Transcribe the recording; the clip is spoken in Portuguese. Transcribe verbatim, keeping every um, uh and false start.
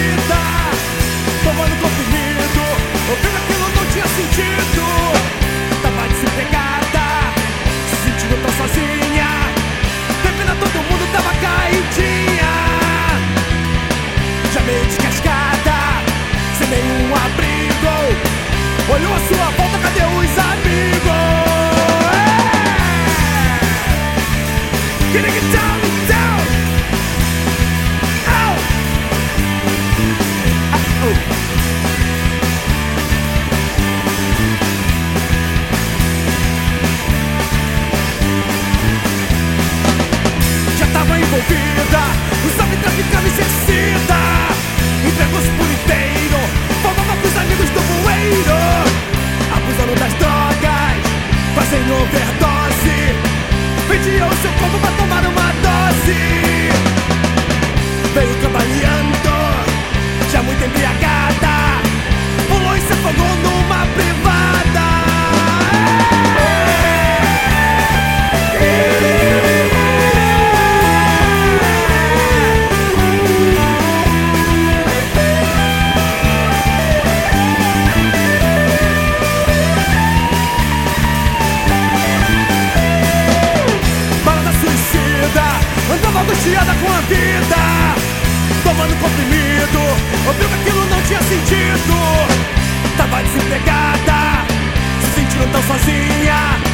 envolvida, tomando comprimido, ouvindo aquilo não tinha sentido. Tava desempregada, se sentindo tão sozinha, devendo a todo mundo, tava caidinha, já meio descascada, sem nenhum abrigo. Olhou a sua volta, cadê os amigos? Getting it down, down. Ow. Oh. Já tava envolvida, usava e traficava e se excita, entregou-se por inteiro, formava com os amigos do bueiro, abusando das drogas, fazendo overdose, vendia o seu corpo pra tomar uma dose. Veio trabalhando, já muito embriagada, pulou e se afogou numa privada. Andava angustiada com a vida, tomando comprimido, ouviu que aquilo não tinha sentido. Tava desempregada, se sentindo tão sozinha,